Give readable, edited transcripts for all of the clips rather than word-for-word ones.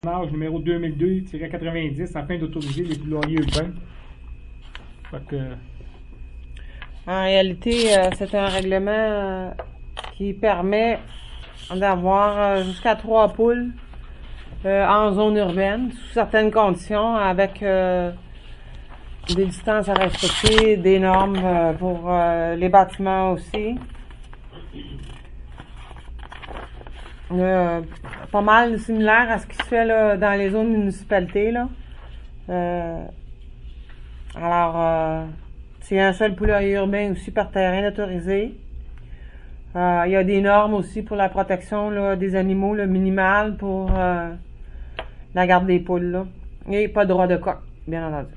Ordonnance numéro 2002-90 afin d'autoriser les poulaillers urbains. Fait que, En réalité, c'est un règlement qui permet d'avoir jusqu'à 3 poules en zone urbaine, sous certaines conditions, avec des distances à respecter, des normes pour les bâtiments aussi. Pas mal similaire à ce qui se fait là, dans les zones municipalités. Là. Alors, c'est un seul poulailler urbain aussi par terrain autorisé. Il y a des normes aussi pour la protection là, des animaux, le minimal pour la garde des poules. Là. Et pas de droit de coq, bien entendu.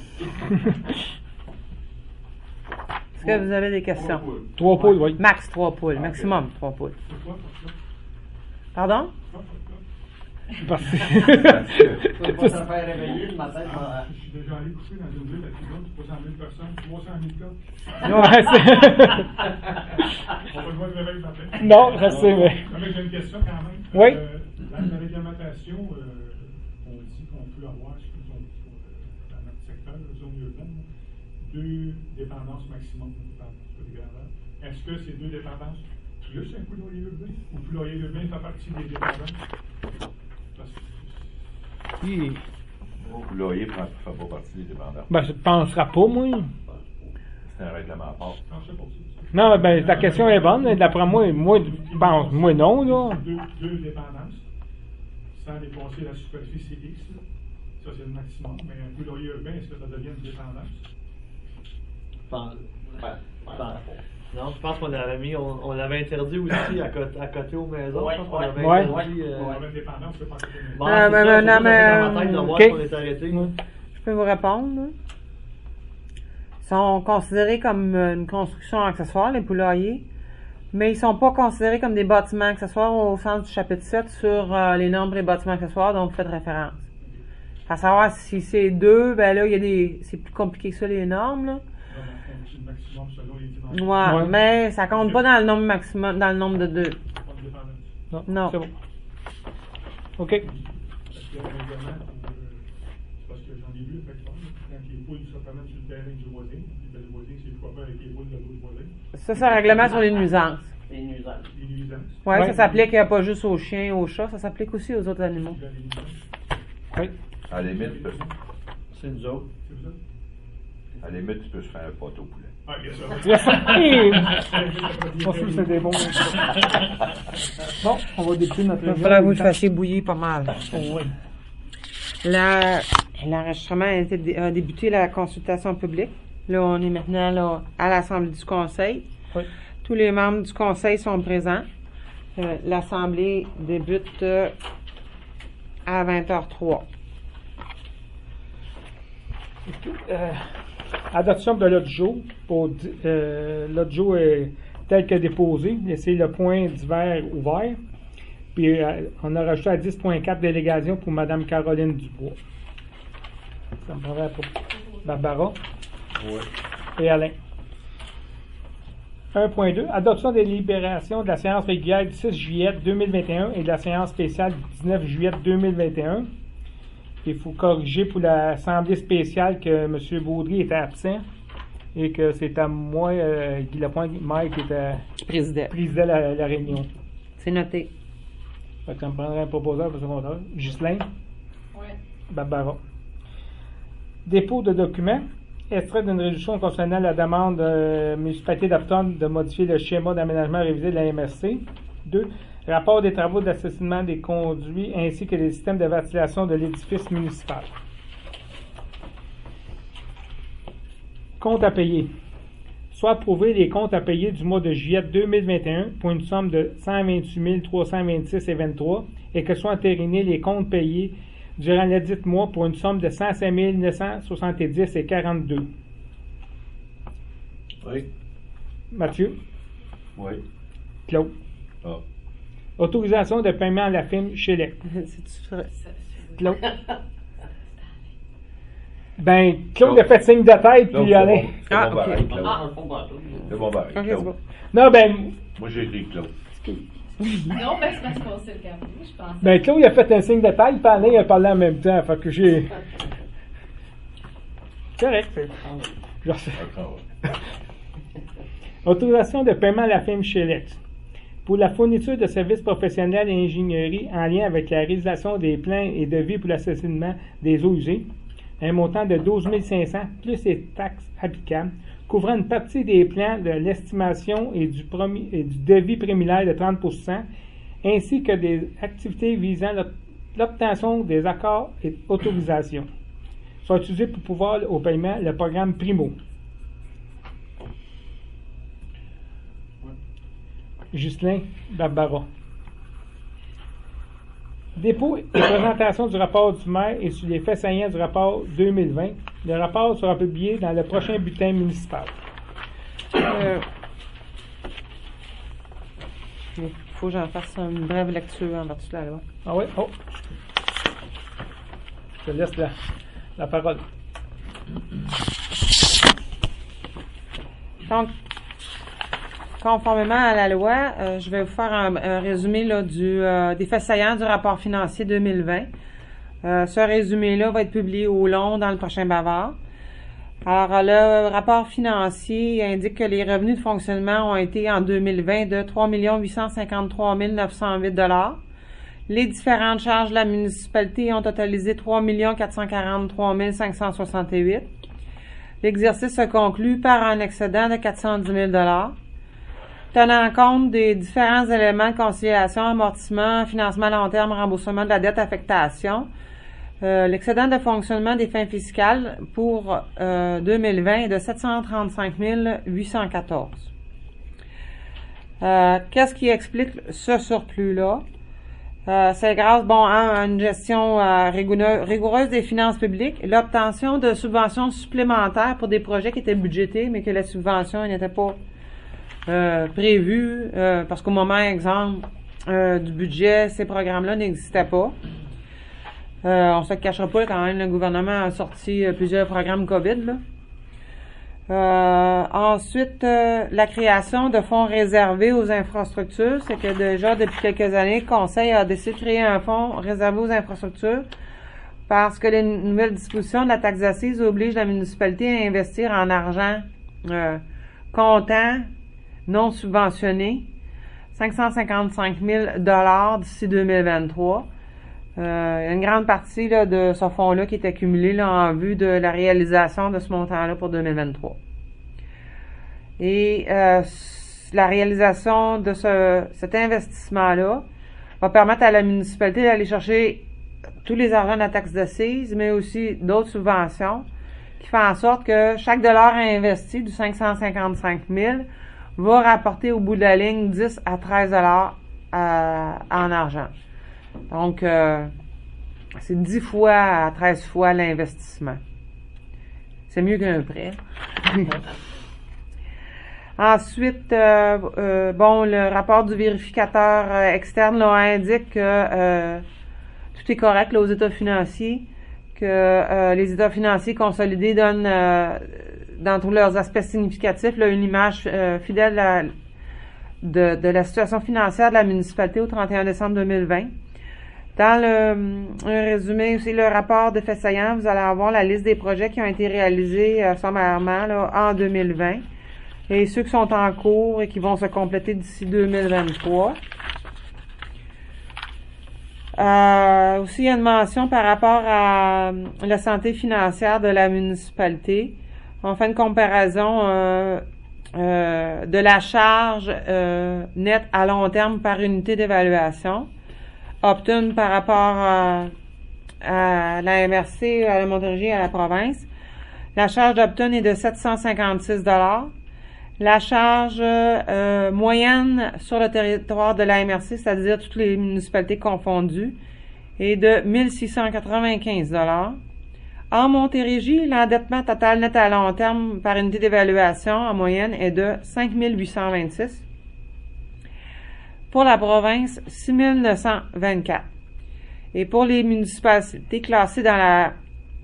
Est-ce que vous avez des questions? 3 poules, oui. Max 3 poules, maximum 3 poules. Pardon? Parce que... Je peux pas se faire réveiller le matin. Je suis déjà allé coucher dans une ville avec une autre, 300 000 personnes, 300 000 cas. Ouais, On va le voir le réveil le matin. non, je sais, mais... Non, mais j'ai une question quand même. Oui. Dans la réglementation, on dit qu'on peut avoir, dans notre secteur, la zone urbaine, 2 dépendances maximum. Est-ce que ces 2 dépendances plus un poulailler urbain ou le poulailler urbain fait partie des dépendances? Oui. Au poulailler ne fait pas partie des dépendants. Ben, je ne penserai pas, moi. C'est un règlement à part. Non, je sais pas. Non, ben, ta question est bonne. D'après moi, je pense, moi non, là. 2 dépendances, sans dépasser la superficie X, là. Ça c'est le maximum. Mais un poulailler urbain, est-ce que ça devient une dépendance? Non, je pense qu'on l'avait mis, on l'avait interdit aussi à côté aux maisons. Ouais, Je pense qu'on l'avait ouais. interdit. On avait une dépendance, c'est pas Bon, mais c'est non, mais, dans ma tête de voir ok. qu'on est arrêté. Je peux vous répondre. Là. Ils sont considérés comme une construction accessoire, les poulaillers, mais ils sont pas considérés comme des bâtiments accessoires au sens du chapitre 7 sur les normes des bâtiments accessoires dont vous faites référence. À savoir si c'est 2, ben là, c'est plus compliqué que ça, les normes, là. C'est le maximum selon les dimensions. Ouais, Ouais. mais ça compte pas dans le nombre maximum, dans le nombre de 2. Pas de dépendance. Non. C'est bon. OK. Est-ce qu'il y a un règlement pour, parce que j'en ai vu, effectivement, quand les poules se promènent sur le terrain du voisin, puis le voisin, c'est quoi faire avec les poules de l'autre voisin, Ça, c'est un règlement sur les nuisances. Les nuisances. les nuisances, Ouais, Ouais. ça s'applique pas juste aux chiens et aux chats, ça s'applique aussi aux autres animaux. il y a les nuisances. Oui. À la limite, C'est nous autres. C'est vous ça? à la limite, tu peux se faire un pot au poulet. Ah, bien sûr. Moi aussi, c'est des bons. Bon, on va débuter notre Il va falloir que vous le fassiez bouillir pas mal. Oh, oui. L'enregistrement a débuté la consultation publique. Là, on est maintenant là, à l'Assemblée du Conseil. Oui. Tous les membres du Conseil sont présents. L'Assemblée débute à 20h03. Adoption de l'autre jour. L'autre jour est tel que déposé. Laissez le point divers ouvert. Puis on a rajouté à 10.4 délégation pour Mme Caroline Dubois. Ça me prendrait pour Barbara et Alain. 1.2. Adoption des libérations de la séance régulière du 6 juillet 2021 et de la séance spéciale du 19 juillet 2021. Il faut corriger pour l'Assemblée spéciale que M. Baudry était absent et que c'est à moi, Guy Lapointe, maire, qui présidait la réunion. C'est noté. Fait que ça me prendrait un proposeur pour le secondaire. Ghislain? Oui. Barbara. Dépôt de documents. Extrait d'une résolution concernant la demande municipalité d'Upton de modifier le schéma d'aménagement révisé de la MRC. 2. Rapport des travaux d'assainissement des conduits ainsi que des systèmes de ventilation de l'édifice municipal. Comptes à payer. Soit approuver les comptes à payer du mois de juillet 2021 pour une somme de 128 326,23 et que soient entérinés les comptes payés durant le dit mois pour une somme de 105 970,42. Oui. Mathieu? Oui. Claude? Ah. Autorisation de paiement à la firme Chélec. C'est-tu vrai? Claude? Ben, Claude a fait signe de tête, Donc, puis c'est allez. bon. C'est bon, pareil, Claude. Ah, on fond pas tout. C'est bon, pareil, Ok, Claude. c'est bon. Non, ben, Moi, j'ai écrit Claude. Non, ben c'est parce qu'on s'est regardé, je pense. Ben, Claude, il a fait un signe de taille, puis Alain, il a parlé en même temps. Fait que j'ai. Correct. Je refais. Autorisation de paiement à la firme Shelex. Pour la fourniture de services professionnels et ingénierie en lien avec la réalisation des plans et devis pour l'assaisonnement des eaux usées, un montant de 12 500 plus les taxes applicables, couvrant une partie des plans de l'estimation et du devis préliminaire de 30 %, ainsi que des activités visant l'obtention des accords et autorisations, sont utilisés pour pouvoir au paiement le programme Primo. Ghislain Barbara. Dépôt et présentation du rapport du maire et sur les faits saillants du rapport 2020. Le rapport sera publié dans le prochain bulletin municipal. Il faut que j'en fasse une brève lecture en vertu de la loi. Ah oui? Oh! Je te laisse la parole. Donc, conformément à la loi, je vais vous faire un résumé là, des faits saillants du rapport financier 2020. Ce résumé-là va être publié au long dans le prochain bavard. Alors, le rapport financier indique que les revenus de fonctionnement ont été en 2020 de 3 853 908 $. Les différentes charges de la municipalité ont totalisé 3 443 568 $. L'exercice se conclut par un excédent de 410 000 $. Tenant compte des différents éléments de conciliation, amortissement, financement à long terme, remboursement de la dette, affectation, l'excédent de fonctionnement des fins fiscales pour 2020 est de 735 814. Qu'est-ce qui explique ce surplus-là? C'est grâce à une gestion rigoureuse des finances publiques, l'obtention de subventions supplémentaires pour des projets qui étaient budgétés, mais que la subvention n'était pas prévu, parce qu'au moment, exemple, du budget, ces programmes-là n'existaient pas. On se cachera pas, quand même, le gouvernement a sorti plusieurs programmes COVID, là. Ensuite, la création de fonds réservés aux infrastructures, c'est que déjà, depuis quelques années, le Conseil a décidé de créer un fonds réservé aux infrastructures parce que les nouvelles dispositions de la taxe d'assises obligent la municipalité à investir en argent comptant, non subventionné, 555 000 $ d'ici 2023. Une grande partie là, de ce fonds-là qui est accumulé là, en vue de la réalisation de ce montant-là pour 2023. Et la réalisation de cet investissement-là va permettre à la municipalité d'aller chercher tous les argents de la taxe d'assises, mais aussi d'autres subventions, qui fait en sorte que chaque dollar investi du 555 000 va rapporter au bout de la ligne 10 à 13 $ en argent. Donc, c'est 10 fois à 13 fois l'investissement. C'est mieux qu'un prêt. Ensuite, le rapport du vérificateur externe là, indique que tout est correct là, aux états financiers, que les états financiers consolidés donnent dans tous leurs aspects significatifs là, une image fidèle de la situation financière de la municipalité au 31 décembre 2020. Dans le résumé aussi, le rapport de faits saillants, vous allez avoir la liste des projets qui ont été réalisés sommairement là, en 2020 et ceux qui sont en cours et qui vont se compléter d'ici 2023. Aussi, il y a une mention par rapport à la santé financière de la municipalité. On fait une comparaison de la charge nette à long terme par unité d'évaluation. Optune par rapport à la MRC, à la Montérégie et à la province. La charge d'Optune est de 756 $. La charge moyenne sur le territoire de la MRC, c'est-à-dire toutes les municipalités confondues, est de 1695 $. En Montérégie, l'endettement total net à long terme par unité d'évaluation en moyenne est de 5 826. Pour la province, 6 924. Et pour les municipalités classées dans la...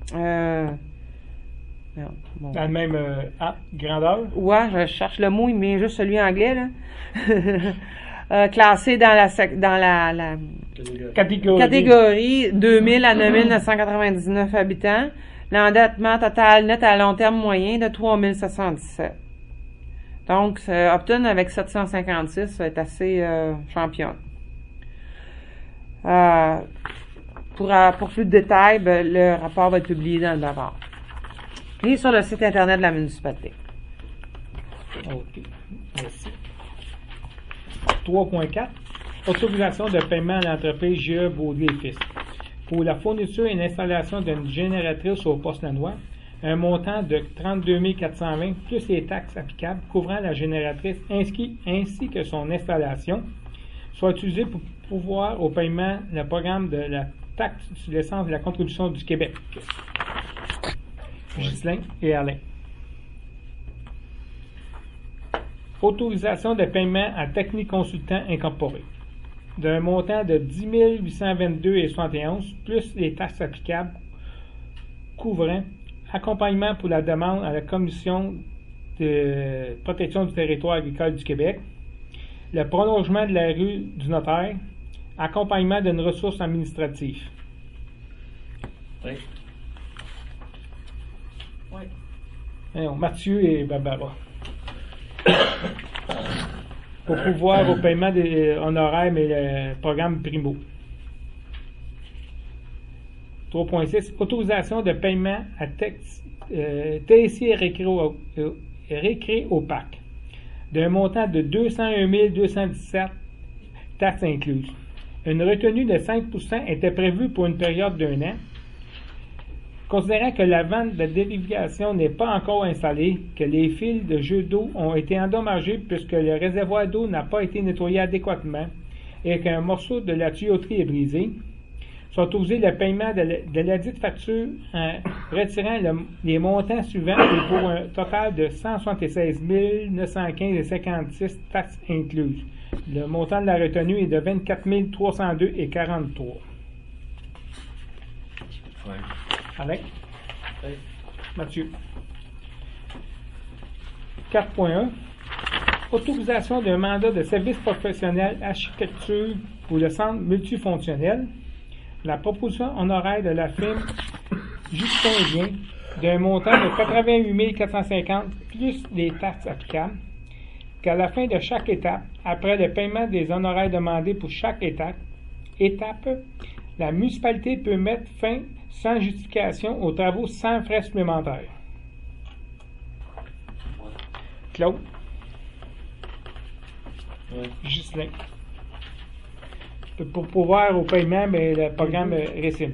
Dans le même grandeur? Ouais, je cherche le mot, il met juste celui anglais, là. classés dans la catégorie 2000 à 9999 habitants. L'endettement total net à long terme moyen de 3717. Donc, Upton avec 756 est assez championne. Pour plus de détails, le rapport va être publié dans le rapport. Et sur le site internet de la municipalité. OK. Merci. 3.4. Autorisation de paiement à l'entreprise GE Baudry et Fils. Pour la fourniture et l'installation d'une génératrice au poste Lanois, un montant de 32 420 plus les taxes applicables couvrant la génératrice ainsi que son installation soit utilisé pour pouvoir au paiement le programme de la taxe sur l'essence de la contribution du Québec. Ghislain et Alain. Autorisation de paiement à Technique Consultant Incorporé d'un montant de 10 822,71 plus les taxes applicables couvrant accompagnement pour la demande à la Commission de protection du territoire agricole du Québec, le prolongement de la rue du notaire, accompagnement d'une ressource administrative. Oui. Oui. Alors, Mathieu et Barbara. Pour pouvoir au paiement des honoraires et le programme Primo. 3.6. Autorisation de paiement à TSI Récré au Parc d'un montant de 201 217 taxes incluses. Une retenue de 5% était prévue pour une période d'1 an. Considérant que la vente de dérivation n'est pas encore installée, que les fils de jeu d'eau ont été endommagés puisque le réservoir d'eau n'a pas été nettoyé adéquatement et qu'un morceau de la tuyauterie est brisé, sont autorisés le paiement de la dite facture en retirant les montants suivants et pour un total de 176 915,56 taxes incluses. Le montant de la retenue est de 24 302,43. Ouais. Alain? Oui. Mathieu. 4.1. Autorisation d'un mandat de service professionnel architecture pour le centre multifonctionnel. La proposition honoraire de la firme Justin Bien d'un montant de 88 450 plus les taxes applicables, qu'à la fin de chaque étape, après le paiement des honoraires demandés pour chaque étape, la municipalité peut mettre fin sans justification aux travaux sans frais supplémentaires. Claude? Oui. Ghislain. Pour pouvoir au paiement, mais le programme récime.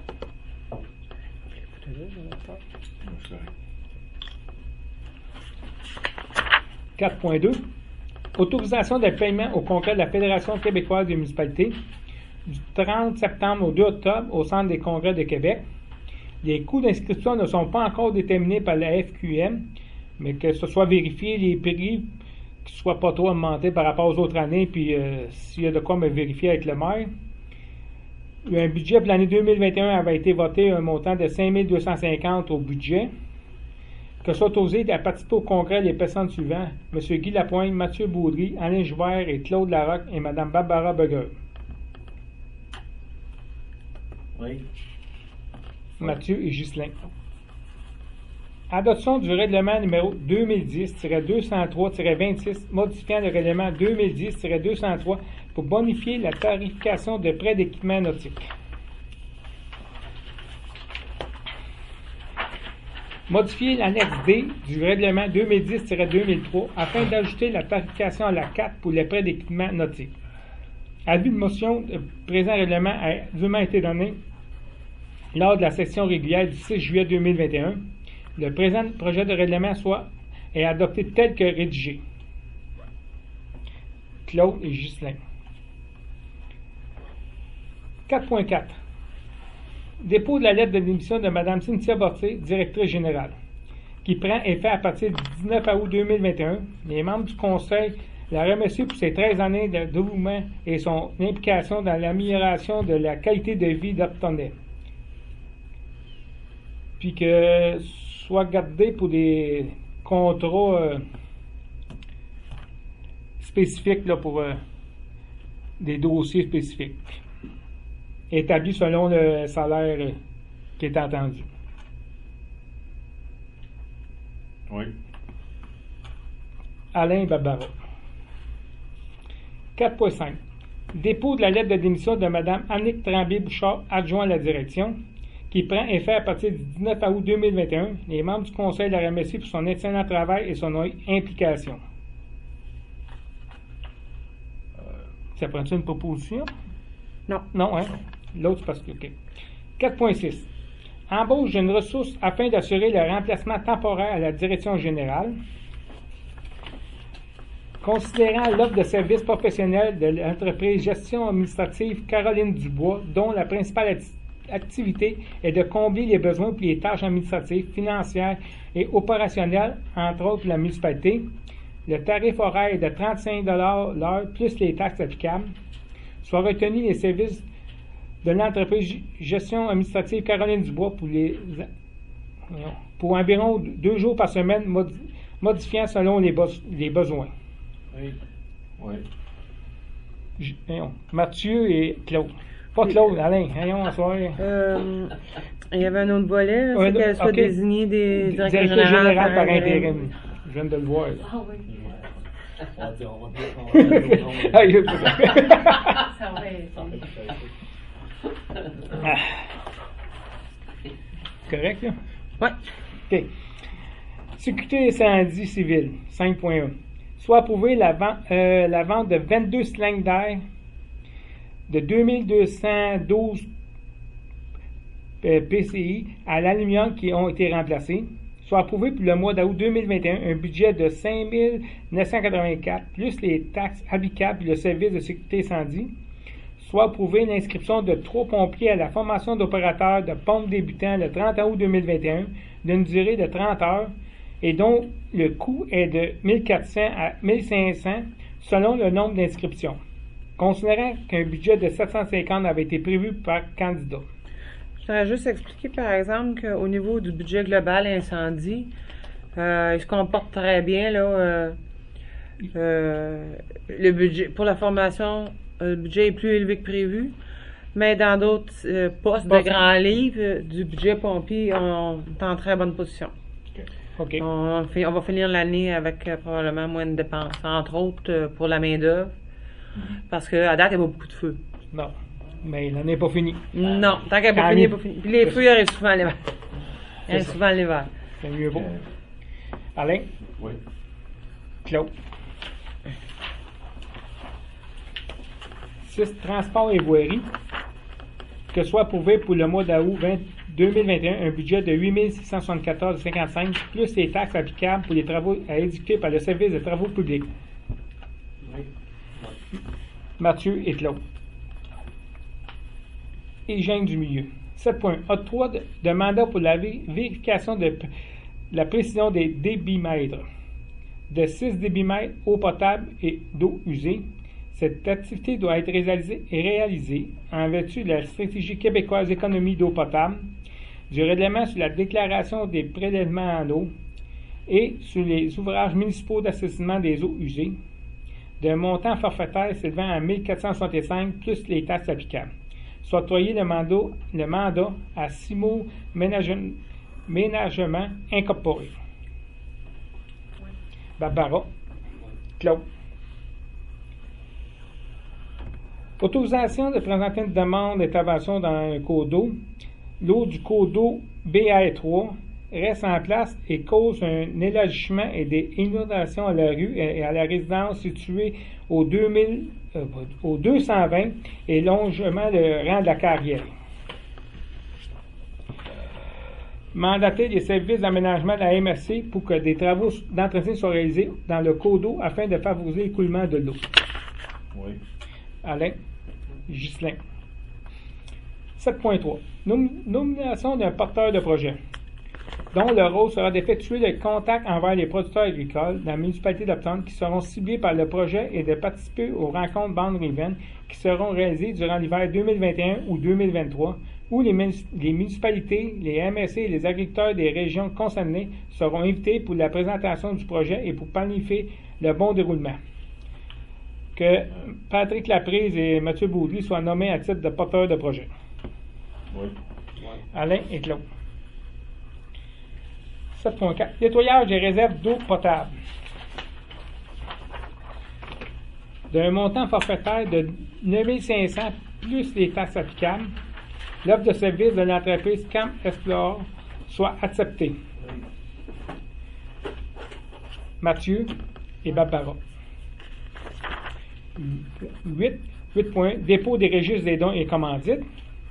4.2. Autorisation de paiement au congrès de la Fédération québécoise des municipalités du 30 septembre au 2 octobre au Centre des congrès de Québec. Les coûts d'inscription ne sont pas encore déterminés par la FQM, mais que ce soit vérifié les prix qui ne soient pas trop augmentés par rapport aux autres années, puis s'il y a de quoi me vérifier avec le maire. Un budget pour l'année 2021 avait été voté un montant de 5 250 au budget. Que soit autorisé à participer au congrès les personnes suivantes: M. Guy Lapointe, Mathieu Baudry, Alain Joubert et Claude Larocque et Mme Barbara Begueur. Oui. Mathieu et Ghislain. Adoption du règlement numéro 2010-203-26 modifiant le règlement 2010-203 pour bonifier la tarification de prêts d'équipement nautique. Modifier l'annexe D du règlement 2010-2003 afin d'ajouter la tarification à la 4 pour les prêts d'équipement nautique. Avis de motion, le présent règlement a dûment été donné lors de la session régulière du 6 juillet 2021. Le présent projet de règlement est adopté tel que rédigé. Claude et Ghislain. 4.4. Dépôt de la lettre de démission de Mme Cynthia Bortier, directrice générale, qui prend effet à partir du 19 août 2021. Les membres du Conseil la remercient pour ses 13 années de dévouement et son implication dans l'amélioration de la qualité de vie d'Uptonais. Puis que soit gardé pour des contrats spécifiques là, pour des dossiers spécifiques, établis selon le salaire qui est entendu. Oui. Alain Barbara. 4.5. Dépôt de la lettre de démission de Mme Annick Tremblay-Bouchard, adjoint à la direction, qui prend effet à partir du 19 août 2021. Les membres du conseil la remercient pour son excellent travail et son implication. Ça prend-tu une proposition? Non. Non, hein? L'autre, c'est parce que... OK. 4.6. Embauche d'une ressource afin d'assurer le remplacement temporaire à la direction générale. Considérant l'offre de services professionnels de l'entreprise Gestion administrative Caroline Dubois, dont la principale activité est de combler les besoins pour les tâches administratives, financières et opérationnelles, entre autres la municipalité, le tarif horaire est de 35 $ l'heure plus les taxes applicables, soit retenu les services de l'entreprise Gestion administrative Caroline Dubois pour environ 2 jours par semaine, modifiant selon les besoins. Oui. Oui. Mathieu et Claude. Pas Claude, Alain. Voyons, en soirée. Il y avait un autre volet, là, c'est qu'elle soit OK. désignée des directeurs Directeur généraux général par intérim. Je viens de le voir. Là. Ah oui. On va dire, on va dire. Ah, il est pas ça. Ça va être. Ah. Correct, là? Ouais. OK. Sécurité incendie civile, 5.1. Soit approuver la vente de 22 cylindres d'air de 2212 PCI à l'aluminium qui ont été remplacés. Soit approuvé pour le mois d'août 2021 un budget de 5 984 plus les taxes applicables pour le service de sécurité incendie. Soit approuvé l'inscription de 3 pompiers à la formation d'opérateurs de pompes débutants le 30 août 2021 d'une durée de 30 heures et dont le coût est de 1400 à 1500 selon le nombre d'inscriptions, considérant qu'un budget de 750 avait été prévu par candidat. Je voudrais juste expliquer, par exemple, qu'au niveau du budget global incendie, il se comporte très bien, là. Le budget, pour la formation, le budget est plus élevé que prévu, mais dans d'autres postes de grands livres, du budget pompier, on est en très bonne position. OK. On va finir l'année avec probablement moins de dépenses, entre autres pour la main-d'œuvre, parce qu'à date, il n'y a pas beaucoup de feux. Non, mais l'année n'est pas finie. Non, tant qu'elle n'est pas finie, elle n'est pas finie. Puis les feux, ils arrivent souvent l'hiver. Ils arrivent souvent l'hiver. C'est mieux vaut. Alain, Oui. Claude. 6. Transport et voirie. Que soit approuvé pour le mois d'août 2021 un budget de 8 674,55 plus les taxes applicables pour les travaux à exécuter par le service de travaux publics. Oui. Mathieu et Claude. Hygiène du milieu. 7. Octroi de mandat pour la vérification de la précision des débitmètres de 6 débitmètres eau potable et d'eau usée. Cette activité doit être réalisée en vertu de la stratégie québécoise d'économie d'eau potable, du règlement sur la déclaration des prélèvements en eau et sur les ouvrages municipaux d'assainissement des eaux usées, d'un montant forfaitaire s'élevant à 1465 plus les taxes applicables. Soit octroyé le mandat à Simo Ménagement Incorporé. Barbara. Claude. Autorisation de présenter une demande d'intervention dans un cours d'eau. L'eau du cours d'eau BR3 reste en place et cause un élargissement et des inondations à la rue et à la résidence située au 220 et longement le rang de la carrière. Mandater les services d'aménagement de la MRC pour que des travaux d'entretien soient réalisés dans le cours d'eau afin de favoriser l'écoulement de l'eau. Oui. Alain. Ghislain. 7.3. Nomination d'un porteur de projet, dont le rôle sera d'effectuer le contact envers les producteurs agricoles de la municipalité d'Upton qui seront ciblés par le projet et de participer aux rencontres Bande-Riven qui seront réalisées durant l'hiver 2021 ou 2023, où les municipalités, les MSC et les agriculteurs des régions concernées seront invités pour la présentation du projet et pour planifier le bon déroulement. que Patrick Laprise et Mathieu Baudry soient nommés à titre de porteurs de projet. Oui. Alain et Claude. 7.4. Nettoyage des réserves d'eau potable. D'un montant forfaitaire de 9 500 plus les taxes applicables, l'offre de service de l'entreprise Camp Explore soit acceptée. Mathieu et Barbara. 8 points. Dépôt des registres des dons et commandites.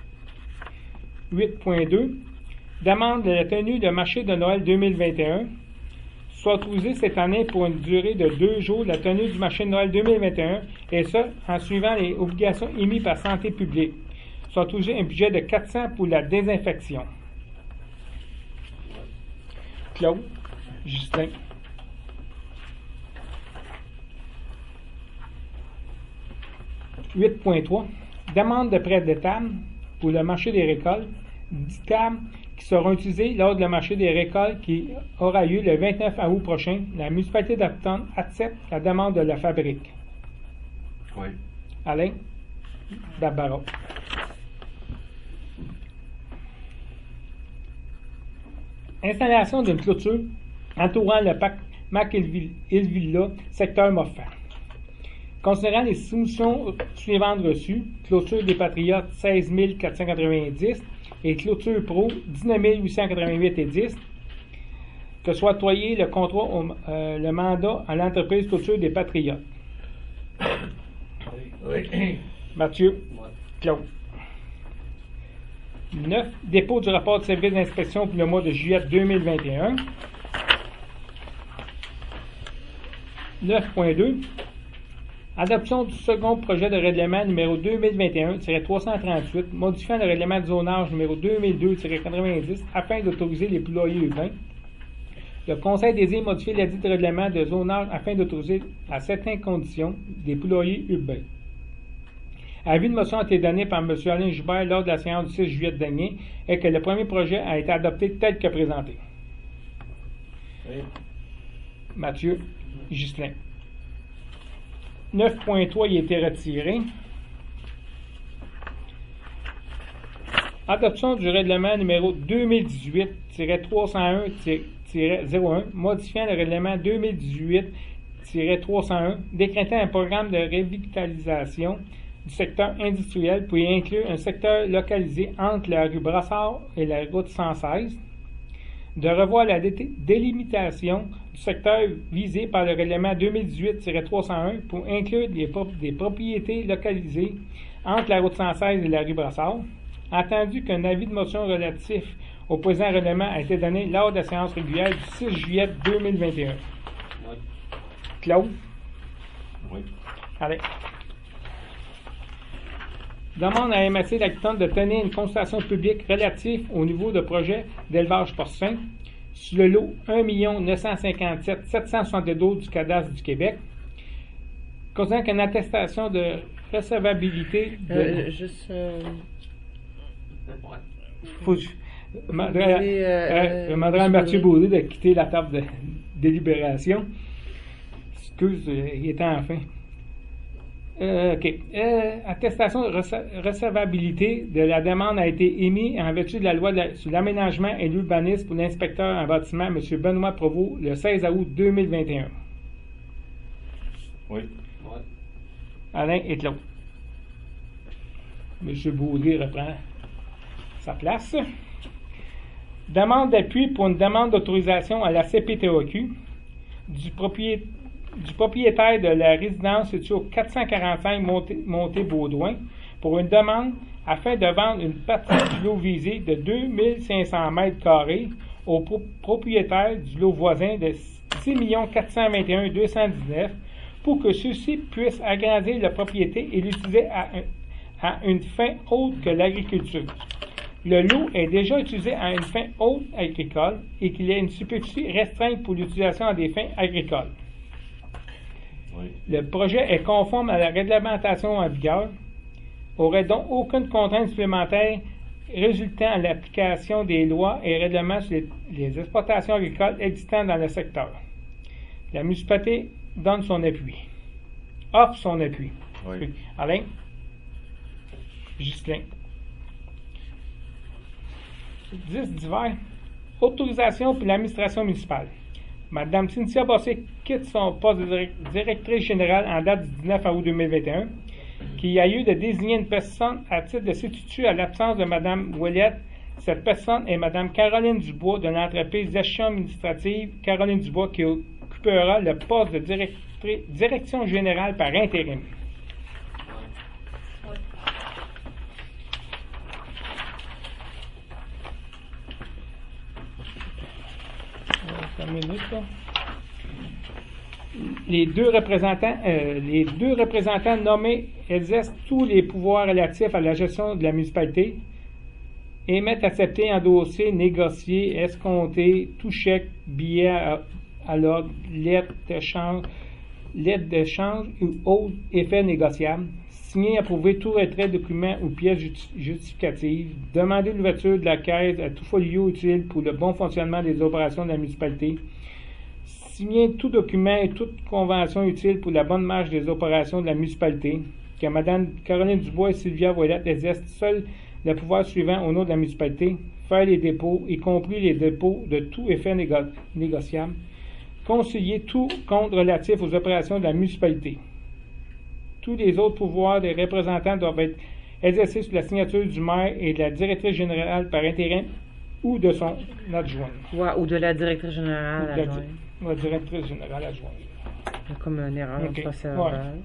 8.2. Demande de la tenue de marché de Noël 2021. Soit autorisée cette année pour une durée de 2 jours la tenue du marché de Noël 2021, et ça en suivant les obligations émises par Santé publique. Soit autorisé un budget de 400 pour la désinfection. Claude, Justin. « 8.3. Demande de prêt de table pour le marché des récoltes. 10 tables qui seront utilisées lors du marché des récoltes qui aura lieu le 29 août prochain. La municipalité d'Upton accepte la demande de la fabrique. » Oui. Alain, Barbara. Installation d'une clôture entourant le parc McIlvilla, secteur Moffat. Considérant les soumissions suivantes reçues, clôture des Patriotes 16 490 et clôture pro 19 888 et 10, que soit octroyé le contrat, le mandat à l'entreprise clôture des Patriotes. Oui. Mathieu, Claude. 9. Dépôt du rapport de service d'inspection pour le mois de juillet 2021. 9.2. Adoption du second projet de règlement numéro 2021-338, modifiant le règlement de zonage numéro 2002-90 afin d'autoriser les poulaillers urbains. Le Conseil désire modifier ladit règlement de zonage afin d'autoriser à certaines conditions des poulaillers urbains. Avis de motion a été donné par M. Alain Joubert lors de la séance du 6 juillet dernier et que le premier projet a été adopté tel que présenté. Oui. Mathieu, Ghislain. 9.3, il a été retiré. Adoption du règlement numéro 2018-301-01, modifiant le règlement 2018-301, décrétant un programme de revitalisation du secteur industriel pour y inclure un secteur localisé entre la rue Brassard et la route 116, de revoir la délimitation du secteur visé par le règlement 2018-301 pour inclure des propriétés localisées entre la route 116 et la rue Brassard, entendu qu'un avis de motion relatif au présent règlement a été donné lors de la séance régulière du 6 juillet 2021. Oui. Claude? Oui. Allez. Demande à MSC d'Acton de tenir une consultation publique relative au niveau de projet d'élevage porcin sur le lot 1 957 772 du cadastre du Québec, considérant qu'une attestation de recevabilité de... Faut que je demanderai à Mathieu Baudry de quitter la table de délibération. Excuse, il est en fin. OK. Attestation de recevabilité de la demande a été émise en vertu de la loi sur l'aménagement et l'urbanisme pour l'inspecteur en bâtiment, M. Benoît Provost, le 16 août 2021. Oui. Alain et Claude. M. Baudry reprend sa place. Demande d'appui pour une demande d'autorisation à la CPTOQ du propriétaire de la résidence située au 445 Montée-Baudouin pour une demande afin de vendre une partie du lot visé de 2500 m² au propriétaire du lot voisin de 6 421 219 pour que ceux-ci puissent agrandir la propriété et l'utiliser à une fin autre que l'agriculture. Le lot est déjà utilisé à une fin haute agricole et qu'il y a une superficie restreinte pour l'utilisation à des fins agricoles. Oui. Le projet est conforme à la réglementation en vigueur, aurait donc aucune contrainte supplémentaire résultant de l'application des lois et règlements sur les exploitations agricoles existantes dans le secteur. La municipalité donne son appui. offre son appui. Oui. Alain? Ghislain? 10 divers. Autorisation pour l'administration municipale. Madame Cynthia Bossé quitte son poste de directrice générale en date du 19 août 2021, qui a eu de désigner une personne à titre de substitut à l'absence de Madame Ouellette. Cette personne est Madame Caroline Dubois de l'entreprise gestion administrative Caroline Dubois, qui occupera le poste de direction générale par intérim. Une minute, là. Les deux représentants nommés exercent tous les pouvoirs relatifs à la gestion de la municipalité, émettent, accepter, endosser, négocier, escompter, tout chèque, billet à l'ordre, lettre d'échange ou autre effet négociable, signer, approuver tout retrait, document ou pièce justificative, demander l'ouverture de la caisse à tout folio utile pour le bon fonctionnement des opérations de la municipalité, signer tout document et toute convention utile pour la bonne marche des opérations de la municipalité, que Mme Caroline Dubois et Sylvia Ouellette exercent seuls le pouvoir suivant au nom de la municipalité, faire les dépôts, y compris les dépôts de tout effet négociable, concilier tout compte relatif aux opérations de la municipalité. Tous les autres pouvoirs des représentants doivent être exercés sous la signature du maire et de la directrice générale par intérim ou de son adjoint. Ouais, ou de la directrice générale adjointe. La directrice générale adjointe. C'est comme une erreur Ok. procédurale.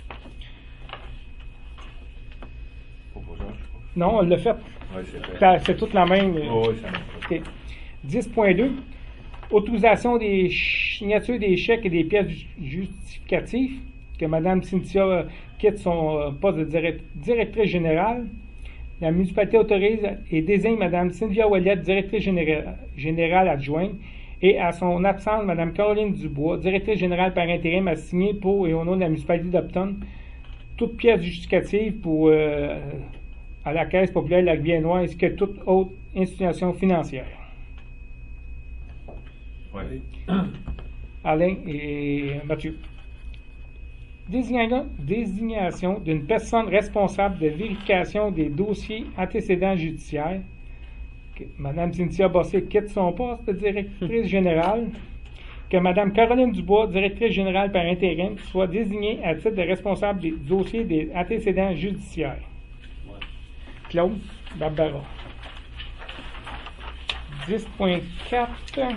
Proposage. Non, on l'a fait. Oui, c'est fait. C'est toute la même. Oh, oui, ça m'a fait. OK. 10.2. Autorisation des signatures des chèques et des pièces justificatives. Que Mme Cynthia quitte son poste de directrice générale. La municipalité autorise et désigne Mme Sylvia Ouellette, directrice générale adjointe, et à son absence, Mme Caroline Dubois, directrice générale par intérim, a signé pour et au nom de la municipalité d'Upton toute pièce justificative pour à la Caisse populaire de la Rivière-Noire ainsi que toute autre institution financière. Oui. Alain et Mathieu. Désignation d'une personne responsable de vérification des dossiers antécédents judiciaires. Que Mme Cynthia Bossé quitte son poste de directrice générale. Que Mme Caroline Dubois, directrice générale par intérim, soit désignée à titre de responsable des dossiers des antécédents judiciaires. Claude Barbara. 10.4.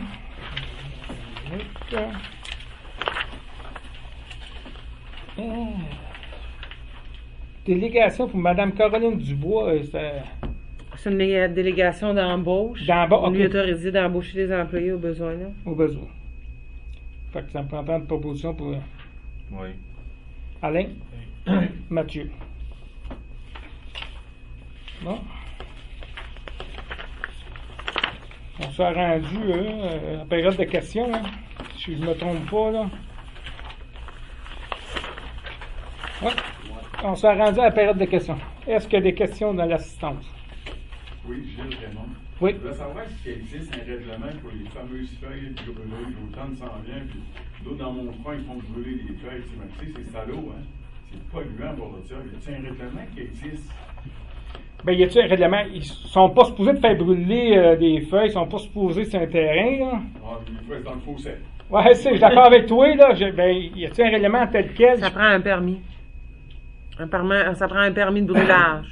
Délégation pour Mme Caroline Dubois. C'est une délégation d'embauche. On lui autorise d'embaucher des employés au besoin. Là. Au besoin. Fait que ça me prend pas de proposition pour Oui. Alain. Mathieu. Bon. On s'est rendu à la période de questions, hein, si je ne me trompe pas, là. Ouais. On s'est rendu à la période de questions. Est-ce qu'il y a des questions dans l'assistance? Oui, Gilles Raymond. Oui. Je voulais savoir s'il existe un règlement pour les fameuses feuilles brûlées. L'automne s'en vient, puis d'autres dans mon coin, ils font brûler les feuilles. C'est salaud, hein? C'est polluant pour le dire. Y a-t-il un règlement qui existe? Ben, y a-t-il un règlement? Ils sont pas supposés de faire brûler des feuilles, ils sont pas supposés sur un terrain, là. Ah, il faut être dans le fossé. Ouais, je suis d'accord avec toi, là. Ben, y a-t-il un règlement tel quel? Ça prend un permis. Ça prend un permis de brûlage.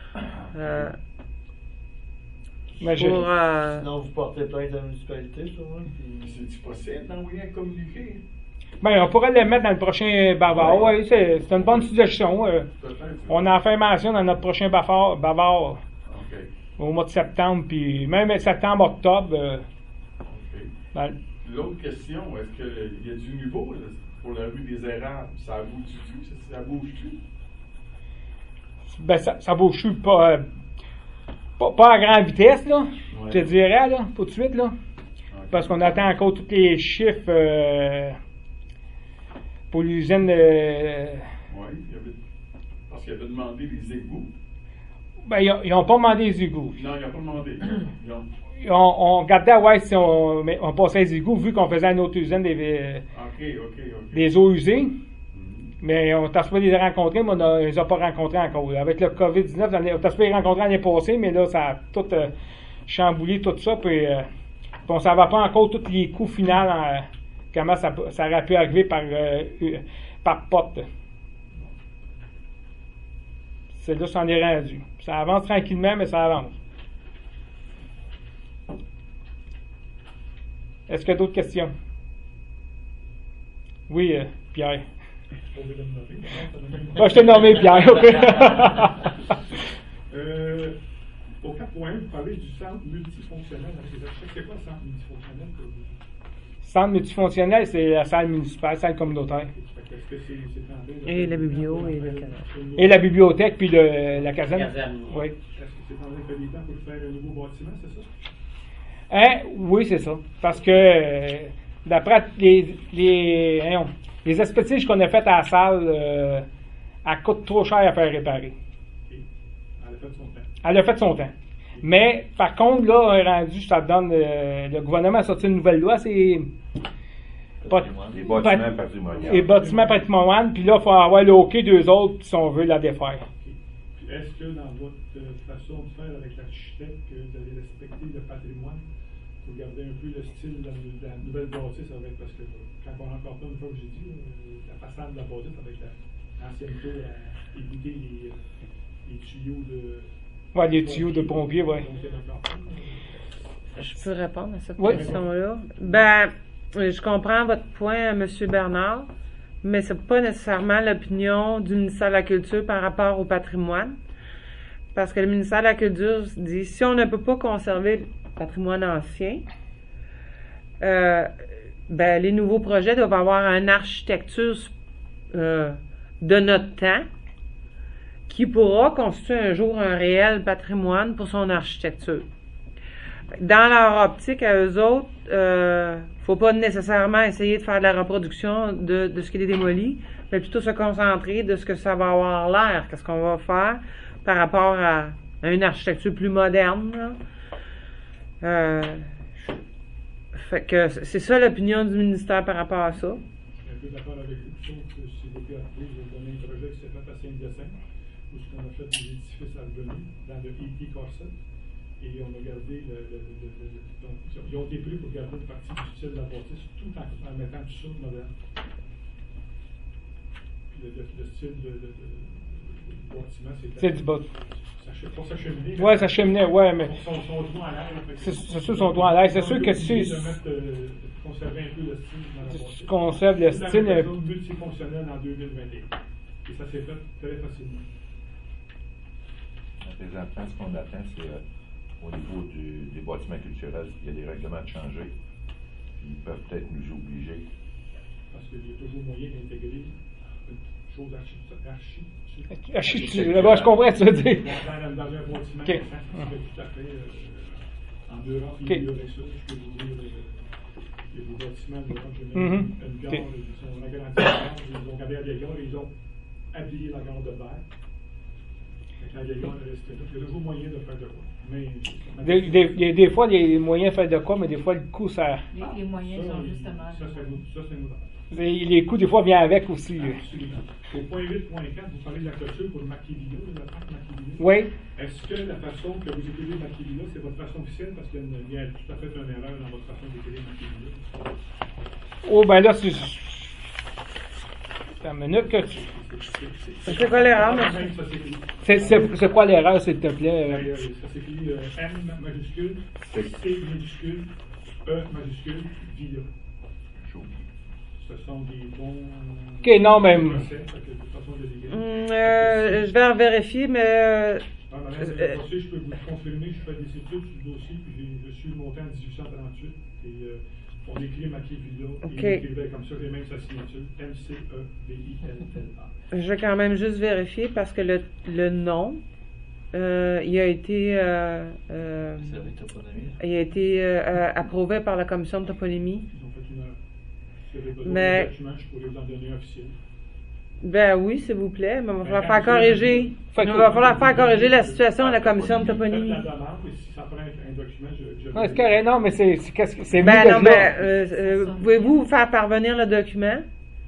Ben, Sinon, vous portez plainte à la municipalité, sûrement. Puis... C'est-tu possible d'envoyer un communiqué? Ben, on pourrait le mettre dans le prochain bavard. Ouais, c'est une bonne suggestion. On en fait mention dans notre prochain bavard OK. au mois de septembre, puis même septembre-octobre. OK. Ben, L'autre question, est-ce qu'il y a du nouveau là, pour la rue des Érables? Ça bouge-tu? Ça bouge-tu? ben ça bouge pas à grande vitesse, là. Ouais. Je te dirais, là, tout de suite, là. OK. Parce qu'on attend encore tous les chiffres pour l'usine. Oui, parce qu'il avait demandé les égouts. Ben, ils n'ont pas demandé les égouts. Non, il n'a pas demandé. On regardait, ouais, si on passait les égouts, vu qu'on faisait une autre usine OK. des eaux usées. Mais on t'a supposé les rencontrer, mais on ne les a pas rencontrés encore. Avec le COVID-19, on t'a supposé les rencontrer l'année passée, mais là, ça a tout chamboulé tout ça. Puis on ne savait pas encore tous les coups finaux, comment ça aurait pu arriver par pote. C'est là, ça en est rendu. Ça avance tranquillement, mais ça avance. Est-ce qu'il y a d'autres questions? Oui, Pierre. Je t'ai nommé Pierre, ok. Au 4.1, vous parlez du centre multifonctionnel avec les architectes. C'est quoi le centre multifonctionnel pour vous? Centre multifonctionnel, c'est la salle municipale, salle communautaire. Est-ce que c'est Et la biblio et le canal. Et la bibliothèque, puis la caserne. Oui. Est-ce que c'est en train de faire des temps pour faire un nouveau bâtiment, c'est ça? Oui, c'est ça. Parce que d'après les expertises qu'on a faites à la salle, elle coûte trop cher à faire réparer. Okay. Elle a fait son temps. Elle a fait son temps. Mais, par contre, là, rendu, ça donne, le gouvernement a sorti une nouvelle loi, c'est Les bâtiments patrimoniaux. les bâtiments patrimoniaux, puis là, il faut avoir le OK d'eux autres si on veut la défaire. Okay. Puis est-ce que dans votre façon de faire avec l'architecte, que vous allez respecter le patrimoine pour garder un peu le style de la nouvelle bâtisse avec, parce que quand on a encore pas une fois que j'ai dit, la façade de la bâtisse avec l'ancienne tour à éviter les tuyaux de... Ouais, les tuyaux de pompiers, ouais. Je peux répondre à cette Oui. question-là? Ben, je comprends votre point, M. Bernard, mais c'est pas nécessairement l'opinion du ministère de la Culture par rapport au patrimoine. Parce que le ministère de la Culture dit, si on ne peut pas conserver le patrimoine ancien, ben, les nouveaux projets doivent avoir une architecture de notre temps qui pourra constituer un jour un réel patrimoine pour son architecture. Dans leur optique à eux autres, faut pas nécessairement essayer de faire de la reproduction de ce qui est démoli, mais plutôt se concentrer de ce que ça va avoir l'air, qu'est-ce qu'on va faire par rapport à une architecture plus moderne. Fait que c'est ça l'opinion du ministère par rapport à ça. Je suis un peu d'accord avec vous, sauf que si vous PRP, je vais vous donner un projet qui s'est fait à Saint-Hyacinthe, où on a fait des édifices à revenus dans le E.T. Corset, et on a gardé donc, ils ont été pris pour garder une partie du style de la bâtisse, tout en mettant du sur moderne. Puis le style de bâtiment, C'est du bas. Pour sa cheminée. Ouais, sa cheminée, ouais, mais. Son doigt à l'air. C'est sûr, son doigt à l'air. C'est sûr que si. Conserver un peu le style dans la bâtisse. Tu conserves le style. La zone multifonctionnelle en 2021. Et ça s'est fait très facilement. Présentement, ce qu'on attend, c'est au niveau des bâtiments culturels, il y a des règlements de changer. Ils peuvent peut-être nous obliger. Parce qu'il y a toujours moyen d'intégrer une chose Là-bas, je comprends ce que tu veux dire. Dans un bâtiment, Okay. ça serait tout à fait en Europe, il y aurait ça. Je peux vous dire, il y a des bâtiments en Europe, j'ai même une gare, ils ont agrandi la gare, ils ont regardé la vieille gare et ils ont habillé la gare de verre. La vieille gare est restée là. Il y a toujours moyen de faire de quoi. Mais Des fois, les moyens font de quoi, mais des fois, le coût, ça. Les moyens sont justement. Ça, c'est une autre. Les coûts, des fois, viennent avec aussi. Absolument. Au point 8.4, vous parlez de la clôture pour le Maquivilla, le parc Maquivilla. Oui. Est-ce que la façon que vous écrivez Maquivilla, c'est votre façon officielle? Parce qu'il y a tout à fait une erreur dans votre façon d'écrire Maquivilla. Oh, ben là, c'est. Une minute que tu. C'est quoi l'erreur, monsieur? C'est quoi l'erreur, s'il te plaît? Ça s'écrit M majuscule, C minuscule, E majuscule, Villa. Ce sont des bons. Ok, non, mais. Je vais en vérifier, mais. Je peux vous confirmer, je fais des études sur le dossier, puis je suis monté en 1838, et on écrit Maquivilla, et il écrivait comme ça, j'ai même sa signature, M-C-E-V-I-L-L-A. Je vais quand même juste vérifier parce que le nom, il a été, approuvé par la commission de toponymie. Ils ont fait une erreur. Si vous avez besoin Mais- de documents, je pourrais vous en donner un officiel. Ben oui, s'il vous plaît, mais il va falloir faire corriger. Il va falloir faire corriger la situation à la commission de toponymie. Faites la demande, et si ça prend un document, je Ouais, c'est correct, non, mais c'est Ben non, mais pouvez-vous faire parvenir le document?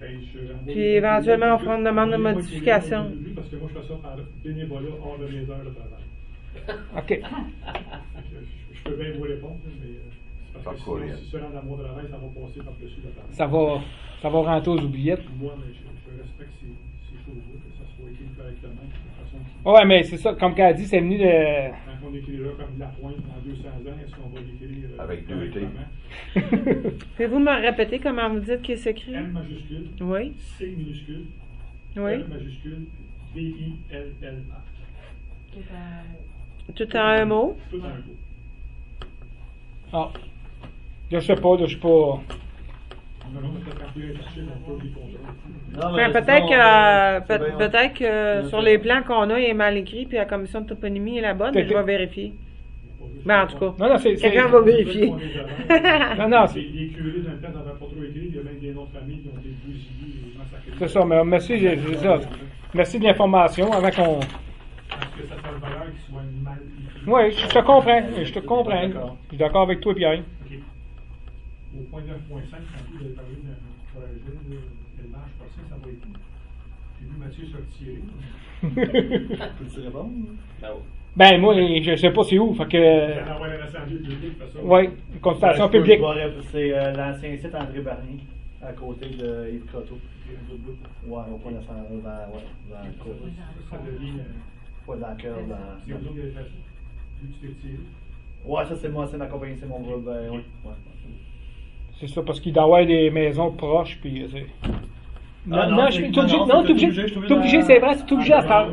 Puis éventuellement, on fera une demande de modification. Parce que moi, je fais ça par bénévolat hors de mes heures de travail. OK. Je peux bien vous répondre, mais c'est parce que sinon, si cela dans mon travail, ça va passer par-dessus la table. Ça va rentrer aux oubliettes. Moi, mais je respecte ces choses-là, que ça soit écrit correctement, de façon qui... Ouais, mais c'est ça, comme qu'elle a dit, c'est venu de. Quand on écrira comme la pointe dans 200 ans, est-ce qu'on va l'écrire avec 2 T? Pouvez-vous me répéter comment vous dites qu'il s'écrit? M majuscule, Oui. C minuscule, Oui. L majuscule, B-I-L-L-A. Tout en un mot? Tout en un mot. Ah. Je sais pas, je suis pas. Non, mais peut-être quand il est cherché, on peut les contrôles. Non, Ben, mais peut-être que sur les plans qu'on a, il est mal écrit, puis la commission de toponymie est la bonne, mais je vais vérifier. Ben, en tout cas, Non, c'est. quelqu'un va vérifier. Non, c'est. Les curés dans le temps n'avaient pas trop écrit, il y a même des noms de famille qui ont été bousillés et massacrés. C'est ça, mais merci, c'est ça. Merci de l'information avant qu'on. Parce que ça fait valeur qu'il soit mal écrit. Oui, je te comprends. Je te comprends. Je suis d'accord avec toi, Pierre. OK. Au point 9.5, quand vous avez parlé d'un projet d'élevage porcin, ça va être tout. J'ai vu Mathieu se retirer. Peux-tu répondre? Ben, moi, je sais pas c'est où. Fait que. J'allais avoir l'assemblée publique, c'est ça? Oui, consultation publique. C'est l'ancien site André Barnier, à côté de Yves Croteau. Ouais, au point de l'assemblée, dans le cours. Ça devient. Pas dans le cœur, dans. C'est vous qui avez fait ça. Vu que tu t'es tiré. Ouais, ça c'est moi, c'est ma compagnie, c'est mon groupe. Oui. C'est ça, parce qu'il doit y avoir des maisons proches, puis. Ah, Non, je suis obligé, c'est vrai, c'est obligé à faire.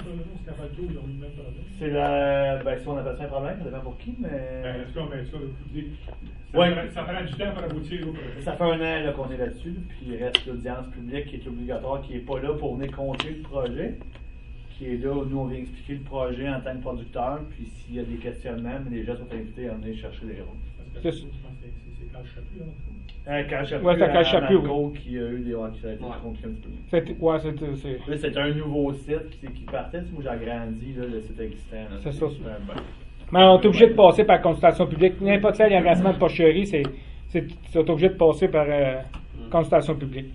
C'est la. Ben, si on appelle ça un problème, ça dépend pour qui, mais. Ça prend du temps pour aboutir au projet. Ça fait 1 an là, qu'on est là-dessus, puis il reste l'audience publique qui est obligatoire, qui n'est pas là pour venir compter le projet, qui est là, nous on vient expliquer le projet en tant que producteur, puis s'il y a des questionnements, les gens sont invités à venir chercher les réponses. C'est Carl Chapuis, là. Carl Chapuis, Ouais, c'est Carl Chapuis, qui a eu des qui a été rencontré un petit peu. Ouais, Là, c'est un nouveau site qui partait. Moi, j'ai agrandi le site existant. Là. C'est ça. Mais on est obligé de passer par consultation publique. N'importe quel engagement de porcherie, c'est obligé de passer par consultation publique.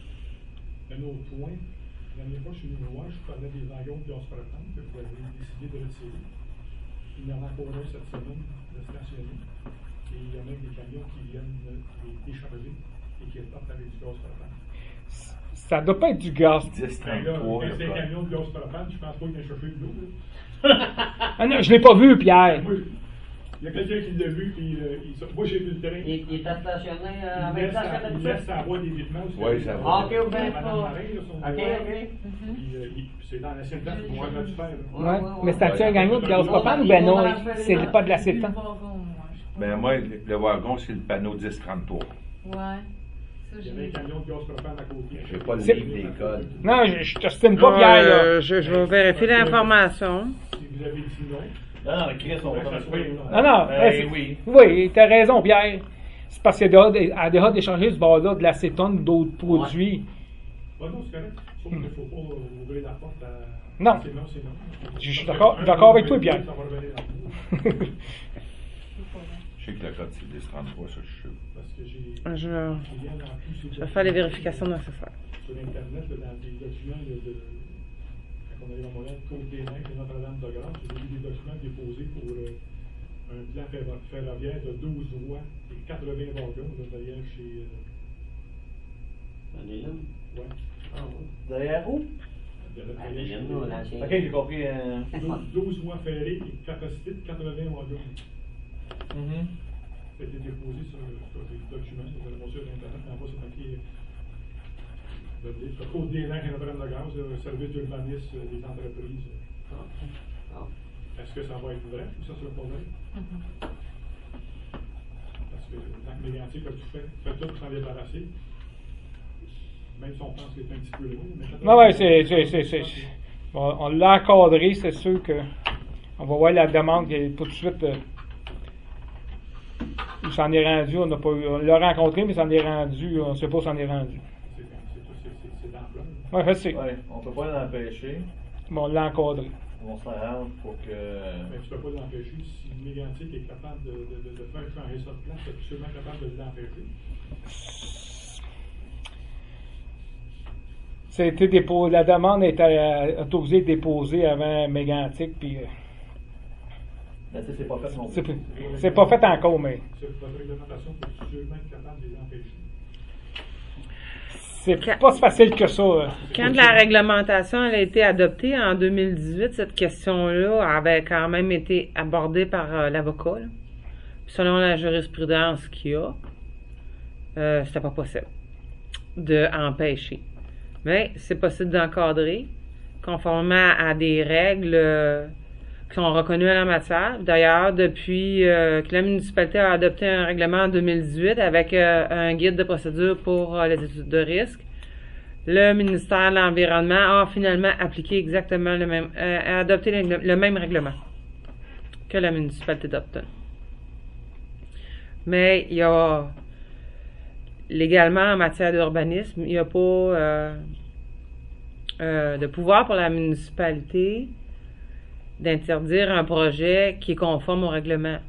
Un autre point, la dernière fois, je suis venu voir, je parlais des wagons de gaz propane que vous avez décidé de retirer. Il y en a encore un cette semaine de stationner. Et il y a même des camions qui viennent les décharger et qui repartent avec du gaz propane. Ça doit pas être du gaz. 10-33. C'est un camion de gaz propane, je pense pas qu'il ait chauffé de l'eau. Ah non, je l'ai pas vu, Pierre. Moi, il y a quelqu'un qui l'a vu, puis moi j'ai vu le terrain. Il était stationné avec Il laisse sa boîte d'évitement. Oui, ça va. Ah, ok, ou bien Madame pas. Marin, là, son Ok, bureau. ok. Puis c'est dans l'ancienne place, pour moi, du fer. Ouais. Mais c'est-tu un gagnant de gaz propane ou ben non, c'est pas de l'acétone? Ben moi, le wagon, c'est le panneau 1033. Ouais. Ça, Il y avait un camion de gaz propane à côté. J'ai pas le C'est- livre des codes. Non, je t'ostine pas, Pierre, là. Je vais vérifier l'information. Si vous avez dit non, Non, mais Chris, on va ça pas se fait. Non, non. oui. Oui, t'as raison, Pierre. C'est parce qu'elle a déjà d'échanger ce bord-là de l'acétone d'autres produits. Ouais, non, c'est correct. Sauf qu'il ne faut pas ouvrir la porte à. Non. C'est non, c'est non. Je suis d'accord avec toi, Pierre. Ça va revenir dans le mot. Je sais que le code, c'est 1033, ça, je suis sûr. Parce que j'ai. Je Hier, dans tous ces vais faire les vérifications nécessaires. sur Internet, là, dans des documents quand on allait à Montréal, Côte des Neiges et Notre-Dame de Grâce, j'ai vu des documents déposés pour un plan ferroviaire de 12 voies et 80 wagons là, derrière chez. On est là. Ouais. Ah, ouais. Derrière où? Ah, mais j'aime nous, l'ancien. Ok, j'ai compris. 12 voies ferrées et capacité de 80 wagons. Ça a été déposé sur les documents, vous allez voir sur Internet, en bas, c'est marqué. Côte des Neiges et Notre-Dame de Grâce, service d'urbanisme des entreprises. Est-ce que ça va être vrai ou ça sera pas vrai? Parce que dans les médiatiques, comme tu fais tout pour s'en débarrasser. Même si on pense que c'est un petit peu loin. Non, ouais, c'est. On l'a encadré, c'est sûr que. On va voir la demande qui est tout de suite. Il s'en est rendu, on l'a rencontré, mais s'en est rendu, on ne sait pas où s'en est rendu. C'est d'ampleur. Oui, je sais. Ouais, on peut pas l'empêcher. Mais on l'a encadré. On s'arrange pour que. Mais tu ne peux pas l'empêcher. Si le médiatique est capable de faire changer ça de place, tu es absolument capable de l'empêcher. La demande était autorisée et déposée avant Mégantic, puis Mais tu sais, c'est pas fait non c'est plus. c'est pas fait encore, mais Votre réglementation pour sûrement être capable de les empêcher. c'est pas si facile que ça. Quand la réglementation elle a été adoptée en 2018, cette question-là avait quand même été abordée par l'avocat. Là. Puis selon la jurisprudence qu'il y a, c'était pas possible d'empêcher. Mais c'est possible d'encadrer conformément à des règles qui sont reconnues en la matière. D'ailleurs, depuis que la municipalité a adopté un règlement en 2018 avec un guide de procédure pour les études de risque, le ministère de l'Environnement a finalement appliqué exactement le même, a adopté le même règlement que la municipalité d'Upton. Mais il y a légalement en matière d'urbanisme, il n'y a pas de pouvoir pour la municipalité d'interdire un projet qui est conforme au règlement.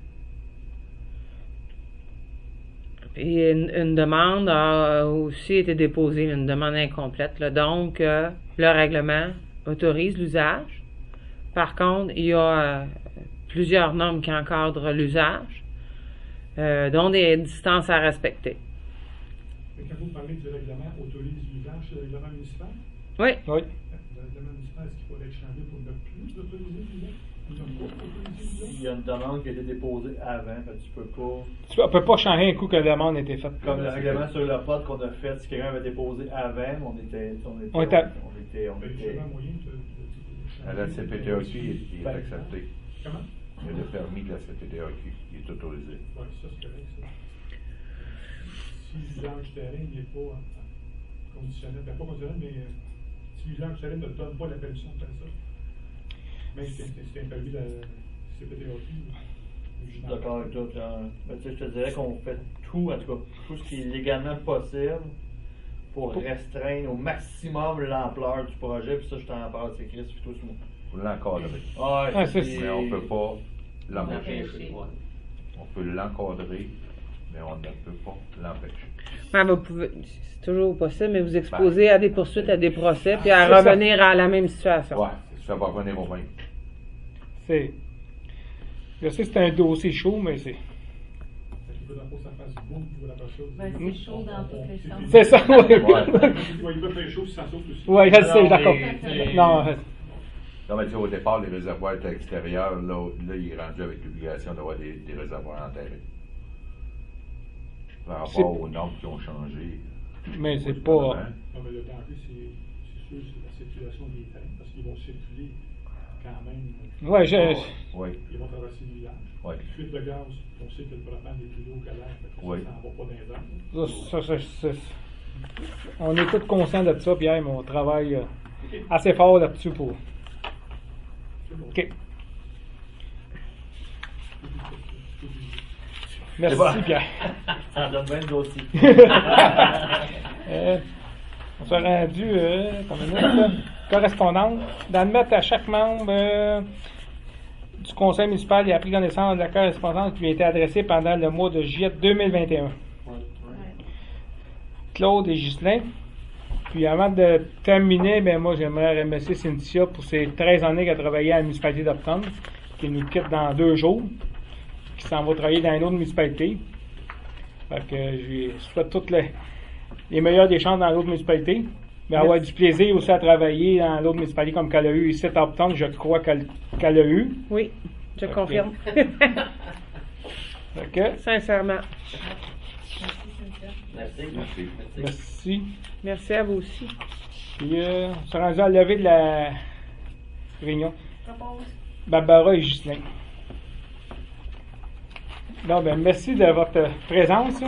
Et une demande a aussi été déposée, une demande incomplète. Là. Donc, le règlement autorise l'usage. Par contre, il y a plusieurs normes qui encadrent l'usage, dont des distances à respecter. Mais quand vous parlez du règlement autorise l'usage, c'est le règlement municipal? Oui. Oui. Le règlement municipal, est-ce qu'il faudrait être changé pour ne plus autoriser l'usage? Il y a une demande qui a été déposée avant, fait que tu peux pas. On peut pas changer un coup que la demande a été faite. Comme le règlement sur le pod qu'on a fait, si quelqu'un avait déposé avant, On était- Mais il y a moyen de À la CPTAQ, il est Ben, accepté. Comment? Il y a le permis de la CPTAQ, il est autorisé. Oui, ça c'est correct, ça. Si l'usage du terrain n'est pas conditionnel, pas conditionnel, mais si l'usage du terrain ne donne pas la permission de faire ça, même si c'est un permis de la CPTAQ. Je suis d'accord avec toi, Pierre. Mais tu sais, je te dirais qu'on fait tout, en tout cas, tout ce qui est légalement possible pour restreindre au maximum l'ampleur du projet, puis ça, je t'en parle, c'est Chris, puis toi, c'est moi. Pour l'encadrer. Ah, c'est- Mais on ne peut pas l'empêcher. Empêcher. On peut l'encadrer, mais on ne peut pas l'empêcher. Ben, vous pouvez, c'est toujours possible, mais vous exposez à des poursuites, à des procès, puis à c'est ça. revenir à la même situation. Ouais, ça va revenir au même. C'est. Je sais que c'est un dossier chaud, mais c'est. Il faut que ça fasse beau, il faut la chose. Ben, c'est chaud dans toutes les sens. C'est ça, oui. Il peut faire chaud si ça saute aussi. Oui, je sais, Non, d'accord. mais- Non, Non, mais tu sais, au départ, les réservoirs étaient extérieurs. Là, il est rendu avec l'obligation d'avoir des réservoirs enterrés. Par C'est- rapport aux normes qui ont changé. mais c'est pas. Non, mais le danger, c'est sûr, c'est la circulation des trains, parce qu'ils vont circuler quand même. Ouais, Oui, Ils vont traverser le village. oui. Fuite de gaz, on sait que le propane est plus haut que l'air, fait que Oui. ça s'en va pas dans les airs. on est tous conscients de ça, Pierre, mais on travaille assez fort là-dessus pour. OK. Merci, bon. Pierre. Ça donne bien le dossier. On s'est rendu, comme une minute, là, correspondance, d'admettre à chaque membre du conseil municipal qui a pris connaissance de la correspondance qui lui a été adressée pendant le mois de juillet 2021. Claude et Ghislain. Puis avant de terminer, ben moi j'aimerais remercier Cynthia pour ses 13 années qu'elle a travaillé à la municipalité d'Upton, qui nous quitte dans 2 jours, qui s'en va travailler dans une autre municipalité. Fait que je lui souhaite toutes les meilleures des chances dans l'autre municipalité. Mais avoir du plaisir aussi à travailler dans l'autre municipalité comme qu'elle a eu ici à Upton, je crois qu'elle a eu. Oui, je Ok. confirme. Fait que, Sincèrement. Merci. Merci. merci. Merci à vous aussi. Puis on s'est rendu à la levée de la réunion. Barbara et Ghislain. Non, ben merci de votre présence.